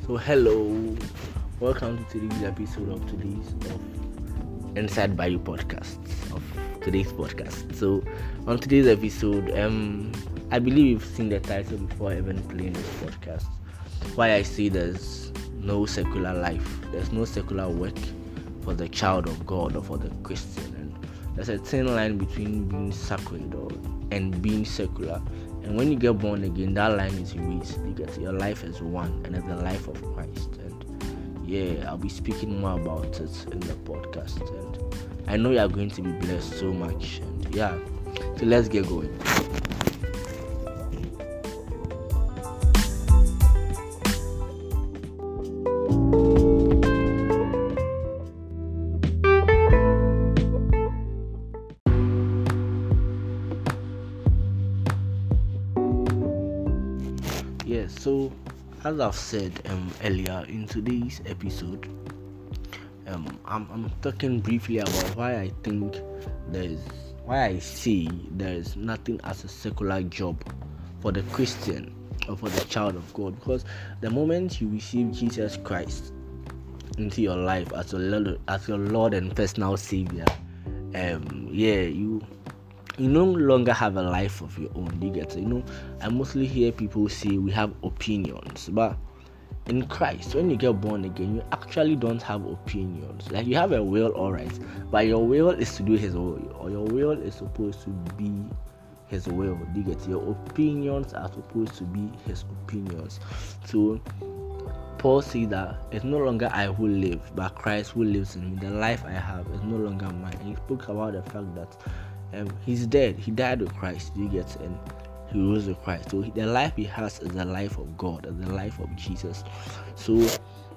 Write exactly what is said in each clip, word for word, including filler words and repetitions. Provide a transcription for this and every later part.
So hello, welcome to today's episode of today's of Inside Bio podcast of today's podcast. So on today's episode, um, I believe you've seen the title before even playing this podcast. Why I say there's no secular life, there's no secular work for the child of God or for the Christian, and there's a thin line between being sacred or and being secular. And when you get born again, that line is erased. You get your life is one, and it's the life of Christ. And yeah, I'll be speaking more about it in the podcast. And I know you are going to be blessed so much. And yeah, so let's get going. Yeah, so as I've said um, earlier in today's episode, um, I'm, I'm talking briefly about why I think there's why I see there is nothing as a secular job for the Christian or for the child of God. Because the moment you receive Jesus Christ into your life as your Lord, as your Lord and personal Savior, um, yeah, you. You no longer have a life of your own. You get it? You know, I mostly hear people say we have opinions, but in Christ, when you get born again, you actually don't have opinions. Like you have a will, alright, but your will is to do His will, or your will is supposed to be His will. You get it? Your opinions are supposed to be His opinions. So Paul said that it's no longer I who live, but Christ who lives in me. The life I have is no longer mine. And he spoke about the fact that Um, he's dead. He died with Christ. You get it? And he rose with Christ. So the life he has is the life of God, is the life of Jesus. So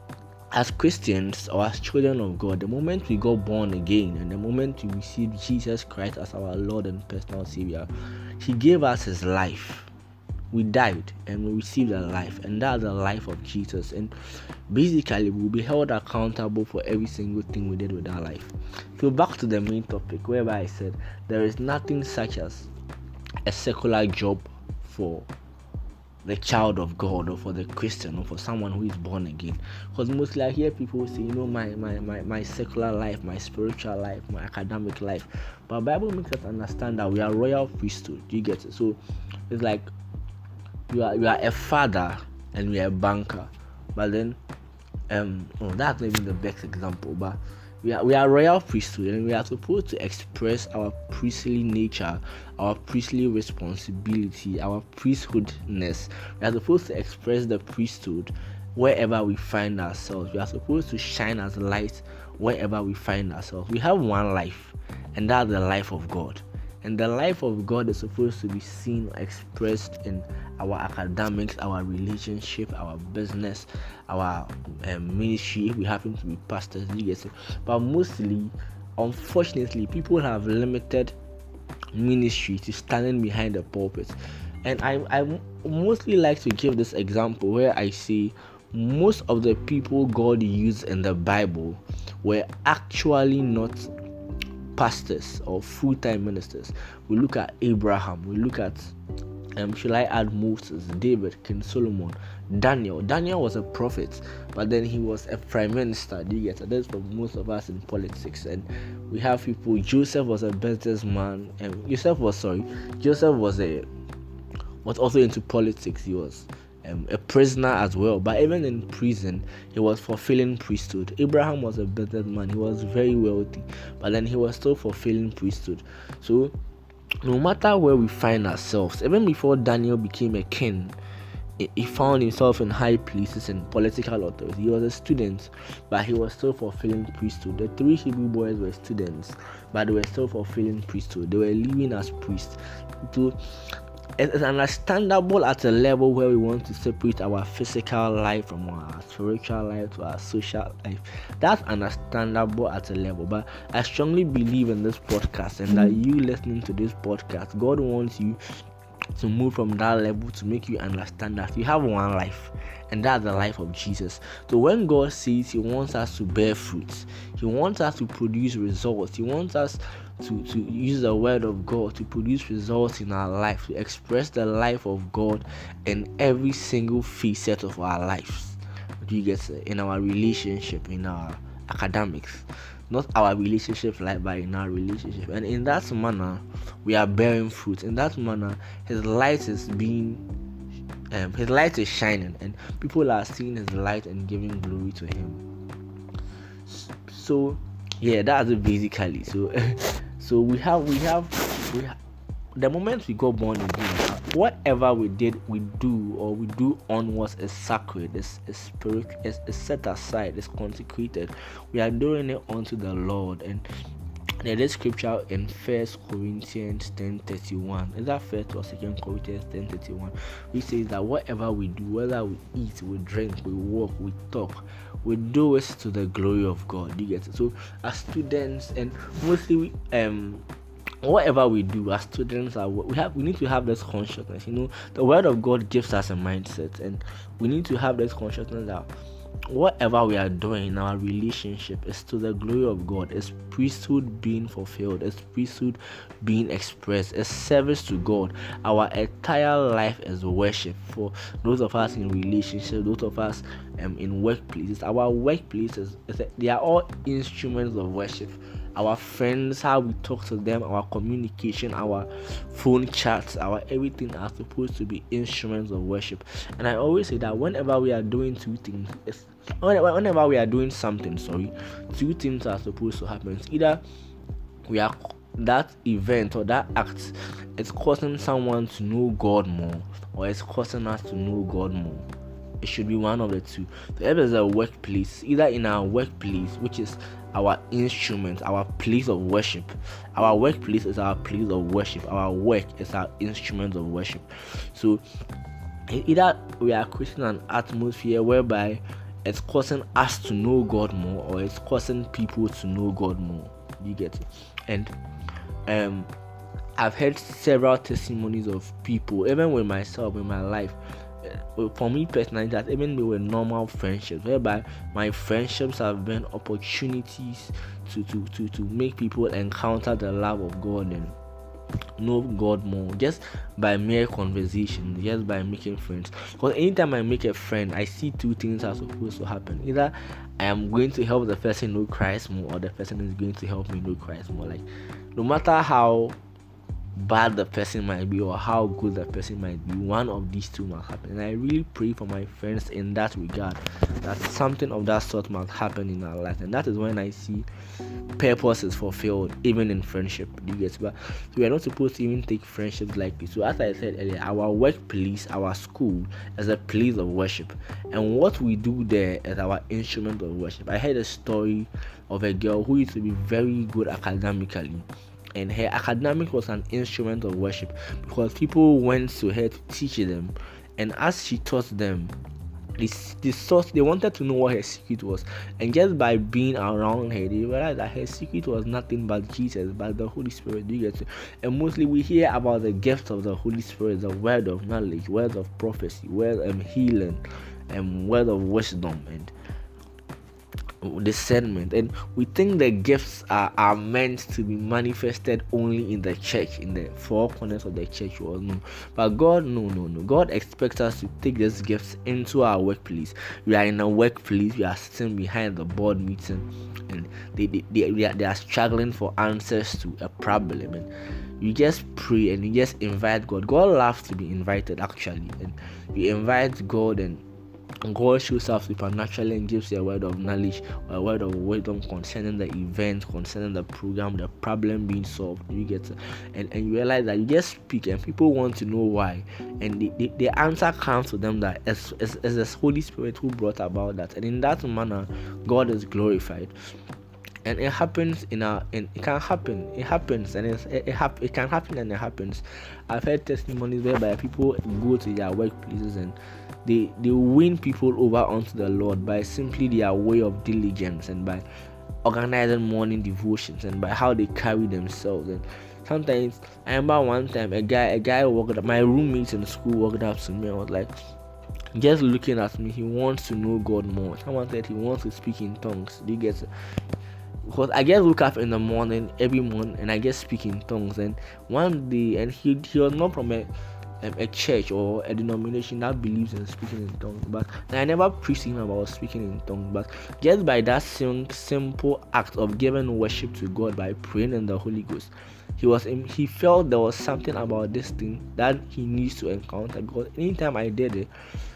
as Christians or as children of God, the moment we got born again and the moment we receive Jesus Christ as our Lord and personal Savior, He gave us His life. We died and we received a life, and that's the life of Jesus. And basically, we'll be held accountable for every single thing we did with our life. So back to the main topic, whereby I said there is nothing such as a secular job for the child of God or for the Christian or for someone who is born again. Because mostly I hear people say, you know, my my, my, my secular life, my spiritual life, my academic life. But the Bible makes us understand that we are royal priesthood. Do you get it? So it's like you are you are a father and we are a banker. But then um oh, that's not even the best example, but we are we are royal priesthood, and we are supposed to express our priestly nature, our priestly responsibility, our priesthoodness. We are supposed to express the priesthood wherever we find ourselves. We are supposed to shine as light wherever we find ourselves. We have one life, and that's the life of God. And the life of God is supposed to be seen, expressed in our academics, our relationship, our business, our um, ministry. If we happen to be pastors, you get it. But mostly, unfortunately, people have limited ministry to standing behind the pulpit. And I, I mostly like to give this example where I see most of the people God used in the Bible were actually not pastors or full-time ministers. We look at Abraham, we look at um should I add Moses, David, King Solomon, Daniel. Daniel was a prophet, but then he was a prime minister. Do you get it? That's for most of us in politics. And we have people. Joseph was a businessman, and um, Joseph was sorry, Joseph was a was also into politics. He was Um, a prisoner as well, but even in prison he was fulfilling priesthood. Abraham was a businessman, he was very wealthy, but then he was still fulfilling priesthood. So no matter where we find ourselves, even before Daniel became a king, he found himself in high places and political authority. He was a student, but he was still fulfilling priesthood. The three Hebrew boys were students, but they were still fulfilling priesthood. They were living as priests. So it's understandable at a level where we want to separate our physical life from our spiritual life to our social life. That's understandable at a level, but I strongly believe in this podcast, and that you listening to this podcast, God wants you to move from that level to make you understand that you have one life, and that's the life of Jesus. So when God says He wants us to bear fruits, He wants us to produce results, He wants us to, to use the word of God to produce results in our life, to express the life of God in every single facet of our lives. Do you get it? In our relationship, in our academics, not our relationship like but in our relationship, and in that manner we are bearing fruit. In that manner his light is being um, his light is shining, and people are seeing his light and giving glory to him. So yeah, that's it basically. So so we have we have we have the moment we got born again, whatever we did, we do or we do onwards is sacred, is, is spirit, is, is set aside, is consecrated. We are doing it unto the Lord. And there is scripture in First Corinthians ten thirty one. Is that First or Second Corinthians ten thirty one? Which says that whatever we do, whether we eat, we drink, we walk, we talk, we do it to the glory of God. You get it? So as students, and mostly we, um. whatever we do as students, are we have we need to have this consciousness. You know, the word of God gives us a mindset, and we need to have this consciousness that whatever we are doing in our relationship is to the glory of God. It's priesthood being fulfilled, it's priesthood being expressed, it's service to God. Our entire life is worship. For those of us in relationship, those of us um, in workplaces, our workplaces, they are all instruments of worship. Our friends, how we talk to them, our communication, our phone chats, our everything are supposed to be instruments of worship. And I always say that whenever we are doing two things, whenever we are doing something, sorry, two things are supposed to happen. It's either we are that event or that act is causing someone to know God more, or it's causing us to know God more. It should be one of the two. So if there's a workplace, either in our workplace, which is our instrument, our place of worship. Our workplace is our place of worship. Our work is our instrument of worship. So either we are creating an atmosphere whereby it's causing us to know God more, or it's causing people to know God more. You get it? And um I've heard several testimonies of people, even with myself in my life. For me personally, that even they were normal friendships, whereby my friendships have been opportunities to to to to make people encounter the love of God and know God more, just by mere conversation, just by making friends. Because anytime I make a friend, I see two things are supposed to happen. Either I am going to help the person know Christ more, or the person is going to help me know Christ more. Like, no matter how bad the person might be or how good the person might be, one of these two must happen. And I really pray for my friends in that regard, that something of that sort must happen in our life. And that is when I see purpose is fulfilled, even in friendship. You get? But we are not supposed to even take friendships lightly. So as I said earlier, our workplace, our school is a place of worship, and what we do there is our instrument of worship. I heard a story of a girl who used to be very good academically, and her academic was an instrument of worship, because people went to her to teach them, and as she taught them, this this source, they wanted to know what her secret was, and just by being around her, they realized that her secret was nothing but Jesus, but the Holy Spirit. Do you get it? And mostly we hear about the gifts of the Holy Spirit, the word of knowledge, words of prophecy, word of um, healing, and word of wisdom, and discernment, and we think the gifts are, are meant to be manifested only in the church, in the four corners of the church. Or no, but God, no, no, no. God expects us to take these gifts into our workplace. We are in a workplace. We are sitting behind the board meeting, and they they they, they, are, they are struggling for answers to a problem, and you just pray and you just invite God. God loves to be invited, actually, and you invite God, and God shows up supernaturally and gives you a word of knowledge or a word of wisdom concerning the event, concerning the program, the problem being solved. You get it? and and you realize that you just speak and people want to know why, and the, the, the answer comes to them that it's, it's, it's the Holy Spirit who brought about that, and in that manner God is glorified. And it happens in our, and it can happen. It happens, and it's, it it, hap- it can happen, and it happens. I've heard testimonies whereby people go to their workplaces and they they win people over onto the Lord by simply their way of diligence, and by organizing morning devotions, and by how they carry themselves. And sometimes I remember one time a guy a guy walked up, my roommate in school walked up to me and was like, just looking at me, he wants to know God more. Someone said he wants to speak in tongues. Do you get it? Because I just woke up in the morning every morning and I just speak in tongues. And one day, and he he was not from a um, a church or a denomination that believes in speaking in tongues, but I never preached him about speaking in tongues. But just by that sim- simple act of giving worship to God by praying in the Holy Ghost, he was he felt there was something about this thing that he needs to encounter, because anytime I did it,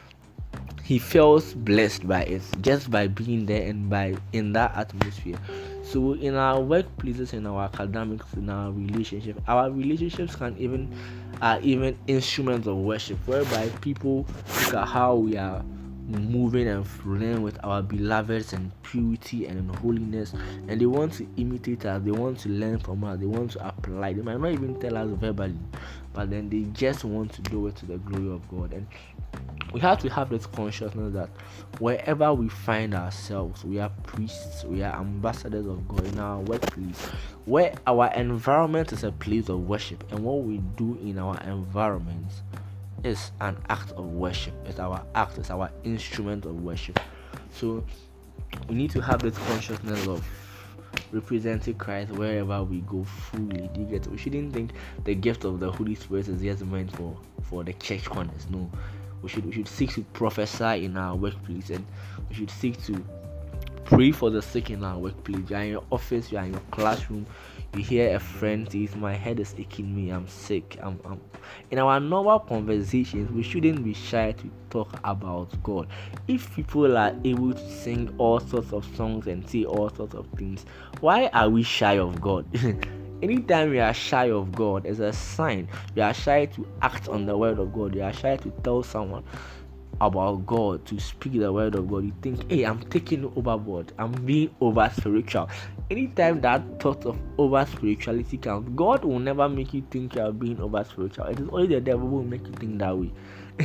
he feels blessed by it just by being there and by in that atmosphere. So in our workplaces, in our academics, in our relationship, our relationships can even are even instruments of worship, whereby people look at how we are moving and flowing with our beloveds in purity and in holiness, and they want to imitate us, they want to learn from us, they want to apply. They might not even tell us verbally, but then they just want to do it to the glory of God. And we have to have this consciousness that wherever we find ourselves, we are priests, we are ambassadors of God in our workplace, where our environment is a place of worship, and what we do in our environments is an act of worship. It's our act, it's our instrument of worship. So we need to have this consciousness of representing Christ wherever we go fully. Do you get it? We shouldn't think the gift of the Holy Spirit is just meant for for the church corners. No, we should we should seek to prophesy in our workplace, and we should seek to pray for the sick in our workplace. You are in your office, you are in your classroom, you hear a friend says, my head is aching me, I'm sick. I'm, I'm in our normal conversations, we shouldn't be shy to talk about God. If people are able to sing all sorts of songs and say all sorts of things, why are we shy of God? Anytime we are shy of God, it's a sign we are shy to act on the word of God. We are shy to tell someone about God, to speak the word of God. You think, hey, I'm taking overboard, I'm being over spiritual. Anytime that thought of over spirituality comes, God will never make you think you are being over spiritual. It is only the devil who will make you think that way.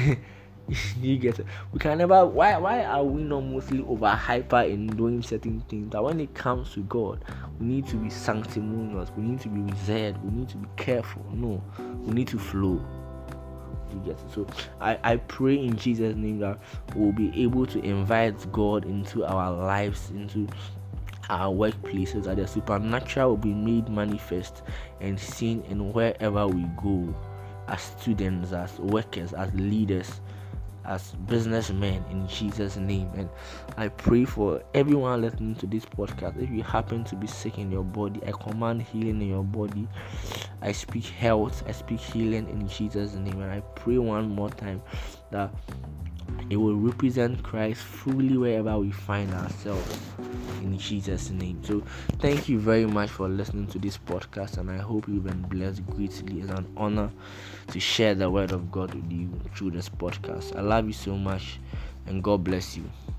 You get it? We can never. Why? Why are we not mostly over hyper in doing certain things? That when it comes to God, we need to be sanctimonious. We need to be reserved. We need to be careful. No, we need to flow. You get it? So I, I pray in Jesus' name that we'll be able to invite God into our lives, into our workplaces, that the supernatural will be made manifest and seen in wherever we go, as students, as workers, as leaders, as businessmen, in Jesus' name. And I pray for everyone listening to this podcast. If you happen to be sick in your body, I command healing in your body. I speak health, I speak healing in Jesus' name. And I pray one more time that it will represent Christ fully wherever we find ourselves, in Jesus' name. So thank you very much for listening to this podcast, and I hope you've been blessed greatly. It's an honor to share the word of God with you through this podcast. I love you so much, and God bless you.